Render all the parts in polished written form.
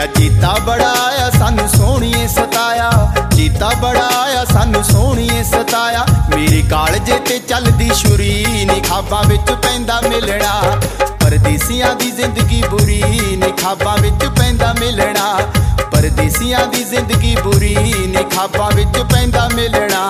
तेरा चीता बड़ा आया सानू सोहणीए सताया, चीता बड़ा आया सानू सोहणीए सताया। मेरे कालजे ते चलदी छुरी नी खाबां विच पैंदा मिलना, परदेसियां दी जिंदगी बुरी नी खाबां विच पैंदा मिलना, परदेसियां दी जिंदगी बुरी नी खाबां विच पैंदा मिलना।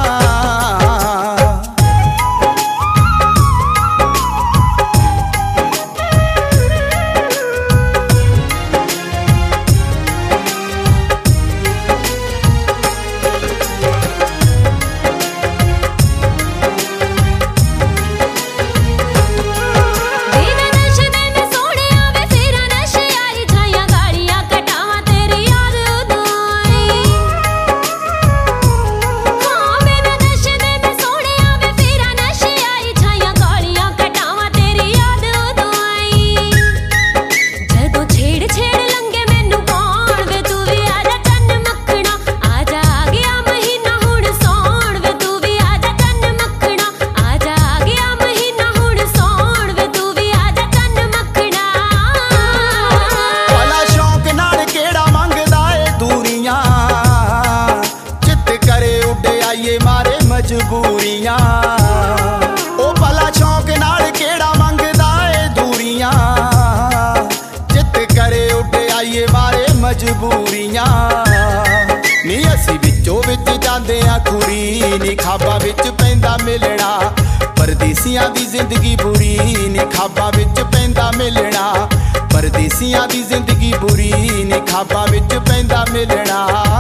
मजबूरियां ओ भला शौक नाल केड़ा मंगदा ए दूरियां, चित करे उड़ आइए मारे मजबूरियां। नी असी विचों विच जांदे आ खुरी नी खाबां विच पैंदा मिलना, परदेसियां दी जिंदगी बुरी नी खाबां विच पैंदा मिलना, परदेसियां दी जिंदगी बुरी नी खाबां विच पैंदा मिलना।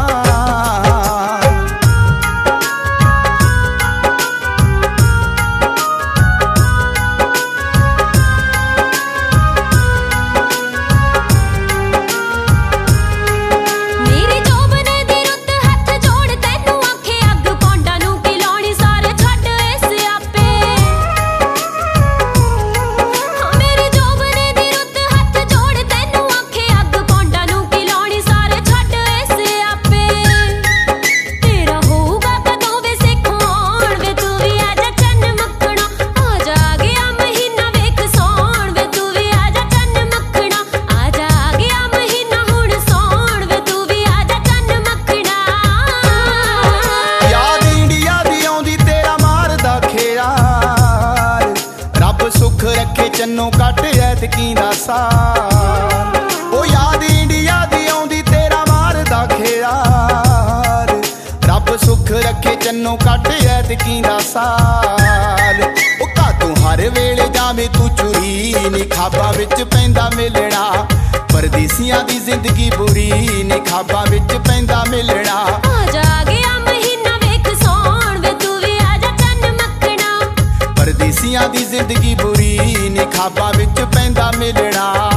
रखे चन्नों कट ऐतकी दा साल, ओ याद इंडिया दी आउंदी तेरा मारदा खेयाल। रब सुख रखे चन्नों कट ऐतकी दा साल, ओ कातों हर वेले जावे तू चुरी नी खाबां विच पैंदा मिलना, परदेसियां दी जिंदगी बुरी नी खाबां विच पैंदा मिलना। आजा गया महीना वेख सौण वे तू वी आजा चन्न मखना, परदेसियां दी जिंदगी बुरी नी खाबां विच पैंदा मिलना।